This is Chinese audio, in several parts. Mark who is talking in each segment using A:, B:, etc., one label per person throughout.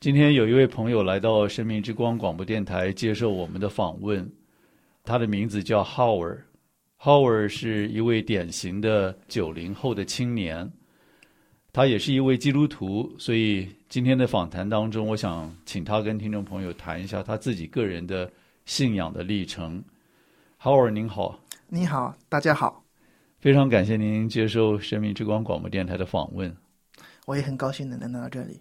A: 今天有一位朋友来到生命之光广播电台接受我们的访问，他的名字叫 Howard 是一位典型的90后的青年，他也是一位基督徒，所以今天的访谈当中，我想请他跟听众朋友谈一下他自己个人的信仰的历程。 Howard 您好。
B: 你好，大家好。
A: 非常感谢您接受生命之光广播电台的访问。
B: 我也很高兴能来到这里。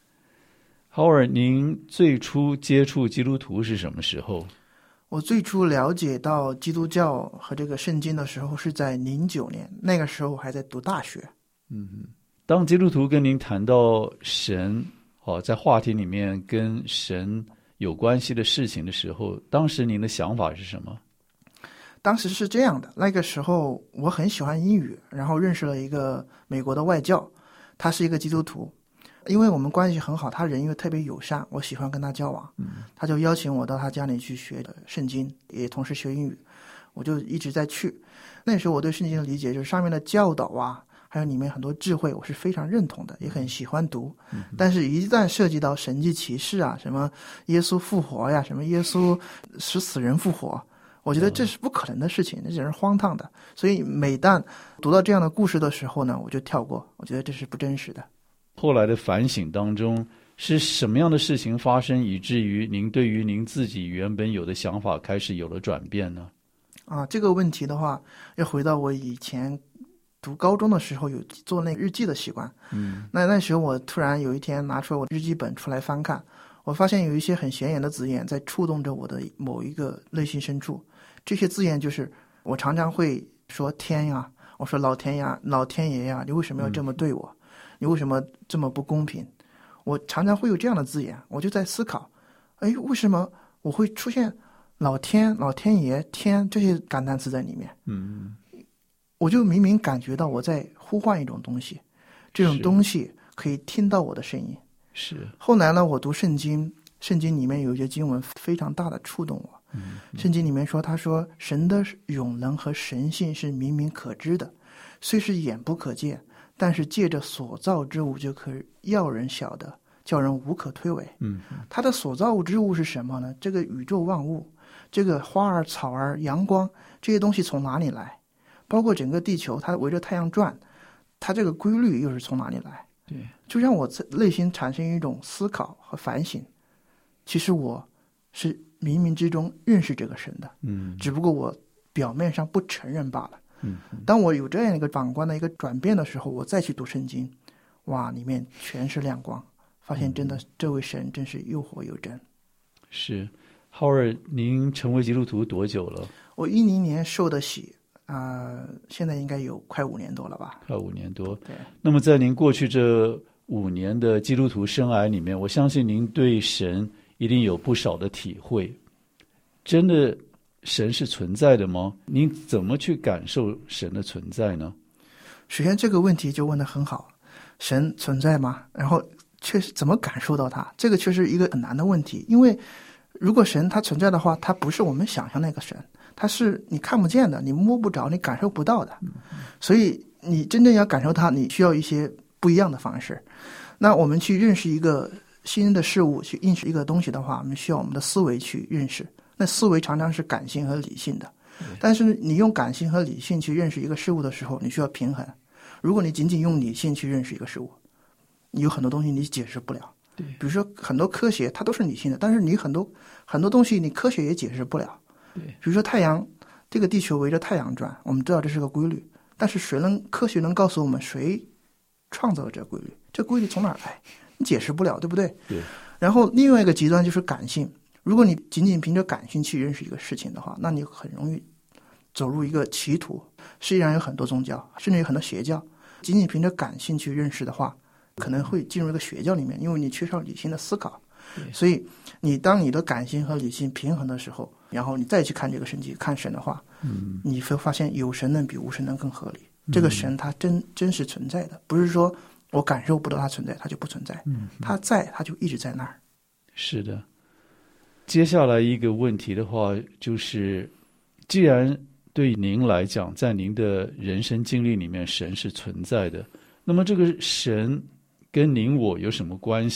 A: Howard， 您最初接触基督徒是什么时候？
B: 我最初了解到基督教和这个圣经的时候是在09年，那个时候还在读大学。
A: 当基督徒跟您谈到神，在话题里面跟神有关系的事情的时候，当时您的想法是什么？
B: 当时是这样的，那个时候我很喜欢英语，然后认识了一个美国的外教，他是一个基督徒，因为我们关系很好，他人又特别友善，我喜欢跟他交往，他就邀请我到他家里去学圣经，也同时学英语，我就一直在去。那时候我对圣经的理解就是上面的教导啊，还有里面很多智慧，我是非常认同的，也很喜欢读。但是一旦涉及到神迹奇事啊，什么耶稣复活呀，什么耶稣使死人复活，我觉得这是不可能的事情，这只是荒唐的。所以每当读到这样的故事的时候呢，我就跳过，我觉得这是不真实的。
A: 后来的反省当中，是什么样的事情发生，以至于您对于您自己原本有的想法开始有了转变呢？
B: 这个问题的话，要回到我以前读高中的时候有做那个日记的习惯。那时候我突然有一天拿出我日记本出来翻看，我发现有一些很显眼的字眼在触动着我的某一个内心深处。这些字眼就是我常常会说天呀，我说老天呀，老天爷呀，你为什么要这么对我？你为什么这么不公平？我常常会有这样的字眼，我就在思考，为什么我会出现老天、老天爷、天这些感叹词在里面？我就明明感觉到我在呼唤一种东西，这种东西可以听到我的声音。
A: 是。后
B: 来呢，我读圣经，圣经里面有一些经文非常大的触动我。圣经里面说，他说神的永能和神性是明明可知的，虽是眼不可见，但是借着所造之物就可以要人晓得，叫人无可推诿。他的所造物之物是什么呢？这个宇宙万物，这个花儿草儿阳光，这些东西从哪里来？包括整个地球它围着太阳转，它这个规律又是从哪里来？
A: 对，
B: 就让我内心产生一种思考和反省。其实我是冥冥之中认识这个神的，只不过我表面上不承认罢了。当我有这样一个反观的一个转变的时候，我再去读圣经，哇，里面全是亮光，发现真的这位神真是又活又真。
A: 是。Howard， 您成为基督徒多久了？
B: 我10年受的洗，现在应该有快5年多了吧。
A: 快5年多。
B: 对。
A: 那么在您过去这5年的基督徒生涯里面，我相信您对神一定有不少的体会。真的神是存在的吗？您怎么去感受神的存在呢？
B: 首先这个问题就问得很好，神存在吗？然后确实怎么感受到它，这个确实一个很难的问题。因为如果神它存在的话，它不是我们想象那个神，它是你看不见的，你摸不着，你感受不到的。所以你真正要感受它，你需要一些不一样的方式。那我们去认识一个新的事物，去认识一个东西的话，我们需要我们的思维去认识。那思维常常是感性和理性的，但是你用感性和理性去认识一个事物的时候，你需要平衡。如果你仅仅用理性去认识一个事物，你有很多东西你解释不了。
A: 对，
B: 比如说很多科学它都是理性的，但是你很多东西你科学也解释不了。
A: 对，
B: 比如说太阳，这个地球围着太阳转，我们知道这是个规律，但是科学能告诉我们谁创造了这个规律？这规律从哪儿来？你解释不了，对不对？
A: 对。
B: 然后另外一个极端就是感性，如果你仅仅凭着感性去认识一个事情的话，那你很容易走入一个歧途。世界上有很多宗教，甚至有很多邪教，仅仅凭着感性去认识的话，可能会进入一个邪教里面，因为你缺少理性的思考。所以当你的感性和理性平衡的时候，然后你再去看这个神迹，看神的话，你会发现有神论比无神论更合理。这个神他真实存在的，不是说我感受不到它存在它就不存在，它在它就一直在那儿。
A: 是的。接下来一个问题的话，就是既然对您来讲，在您的人生经历里面神是存在的，那么这个神跟您我有什么关系？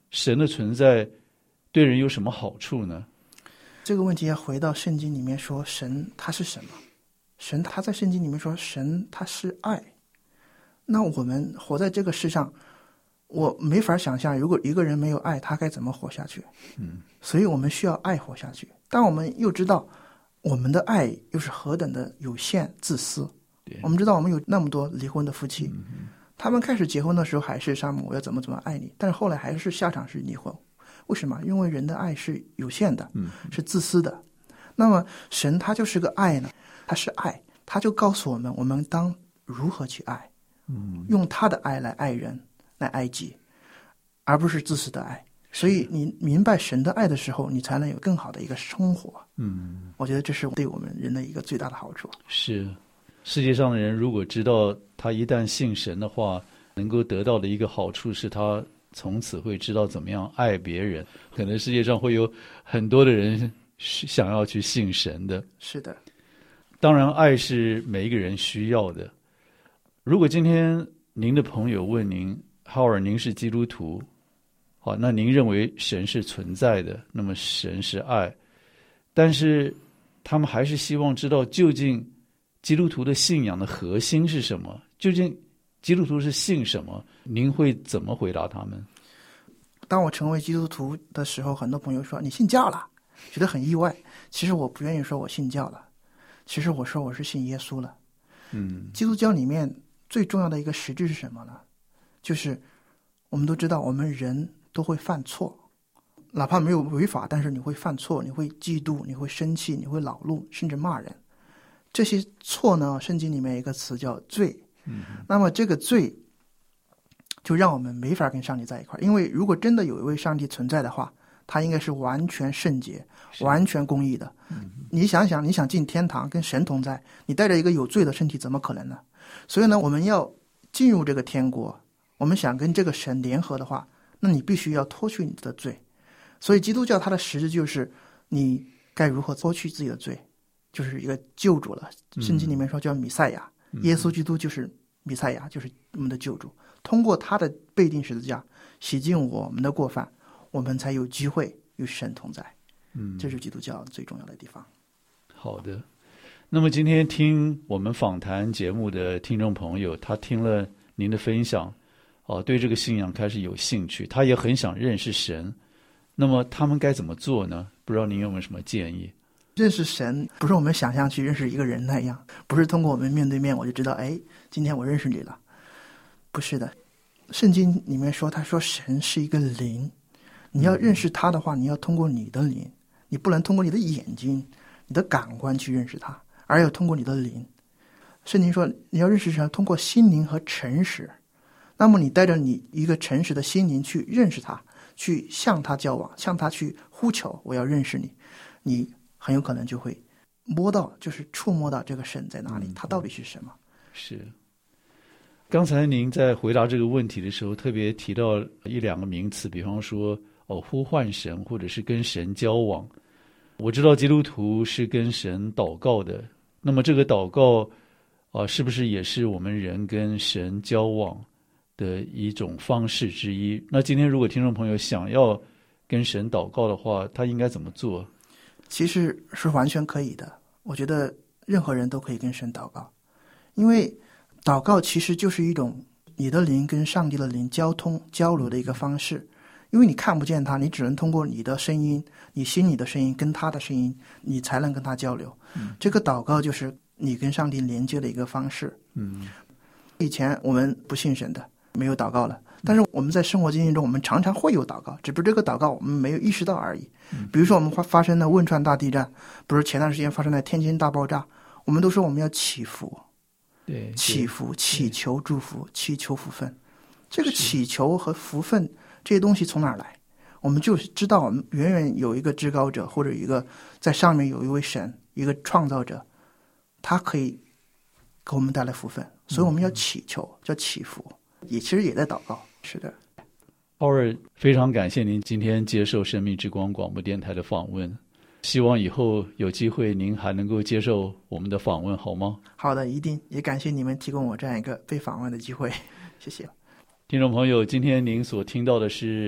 A: 神的存在对人有什么好处呢？
B: 这个问题要回到圣经里面说，神他是什么？神他在圣经里面说，神他是爱。那我们活在这个世上，我没法想象，如果一个人没有爱，他该怎么活下去？所以我们需要爱活下去。但我们又知道，我们的爱又是何等的有限、自私。我们知道，我们有那么多离婚的夫妻，他们开始结婚的时候还是山姆，我要怎么爱你，但是后来还是下场是离婚。为什么？因为人的爱是有限的，是自私的。那么神他就是个爱呢，他是爱，他就告诉我们，我们当如何去爱，用他的爱来爱人，来爱己，而不是自私的爱。所以你明白神的爱的时候，你才能有更好的一个生活。我觉得这是对我们人的一个最大的好处。
A: 是，世界上的人如果知道他一旦信神的话，能够得到的一个好处是他从此会知道怎么样爱别人。可能世界上会有很多的人想要去信神的。
B: 是的，
A: 当然爱是每一个人需要的。如果今天您的朋友问您，浩尔，您是基督徒，好，那您认为神是存在的，那么神是爱，但是他们还是希望知道究竟基督徒的信仰的核心是什么，究竟基督徒是信什么，您会怎么回答他们？
B: 当我成为基督徒的时候，很多朋友说你信教了，觉得很意外。其实我不愿意说我信教了，其实我说我是信耶稣了。基督教里面最重要的一个实质是什么呢？就是我们都知道我们人都会犯错，哪怕没有违法，但是你会犯错，你会嫉妒，你会生气，你会恼怒，甚至骂人。这些错呢，圣经里面有一个词叫罪。那么这个罪就让我们没法跟上帝在一块，因为如果真的有一位上帝存在的话，他应该是完全圣洁、完全公义的。你想想，你想进天堂跟神同在，你带着一个有罪的身体，怎么可能呢？所以呢，我们要进入这个天国，我们想跟这个神联合的话，那你必须要脱去你的罪。所以基督教它的实质就是你该如何脱去自己的罪，就是一个救主了。圣经里面说叫弥赛亚，耶稣基督就是弥赛亚，就是我们的救主。通过他的被钉十字架洗净我们的过犯，我们才有机会与神同在。这是基督教最重要的地方。
A: 好的，那么今天听我们访谈节目的听众朋友，他听了您的分享，对这个信仰开始有兴趣，他也很想认识神，那么他们该怎么做呢？不知道您有没有什么建议？
B: 认识神不是我们想象去认识一个人那样，不是通过我们面对面我就知道，今天我认识你了。不是的，圣经里面说，他说神是一个灵，你要认识他的话，你要通过你的灵，你不能通过你的眼睛、你的感官去认识他，而要通过你的灵。圣经说你要认识神，通过心灵和诚实。那么你带着你一个诚实的心灵去认识他，去向他交往，向他去呼求，我要认识你，你很有可能就会摸到，就是触摸到这个神在哪里，他到底是什么。
A: 是。刚才您在回答这个问题的时候，特别提到一两个名词，比方说呼唤神，或者是跟神交往。我知道基督徒是跟神祷告的，那么这个祷告是不是也是我们人跟神交往的一种方式之一？那今天如果听众朋友想要跟神祷告的话，他应该怎么做？
B: 其实是完全可以的，我觉得任何人都可以跟神祷告，因为祷告其实就是一种你的灵跟上帝的灵交通交流的一个方式。因为你看不见他，你只能通过你的声音，你心里的声音跟他的声音，你才能跟他交流。这个祷告就是你跟上帝连接的一个方式。以前我们不信神的，没有祷告了，但是我们在生活经验中，我们常常会有祷告，只不过这个祷告我们没有意识到而已。比如说我们发生的汶川大地震，不是前段时间发生的天津大爆炸，我们都说我们要祈福，
A: 对，
B: 祈福，祈求祝福，祈求福分。这个祈求和福分这些东西从哪儿来？我们就知道我们远远有一个至高者，或者一个在上面有一位神，一个创造者，他可以给我们带来福分，所以我们要祈求，叫祈福，其实也在祷告。是的，
A: 浩尔，非常感谢您今天接受生命之光广播电台的访问，希望以后有机会您还能够接受我们的访问，好吗？
B: 好的，一定，也感谢你们提供我这样一个被访问的机会，谢谢。
A: 听众朋友，今天您所听到的是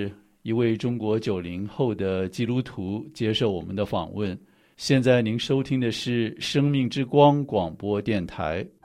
A: 一位中国90后的基督徒接受我们的访问。现在您收听的是生命之光广播电台。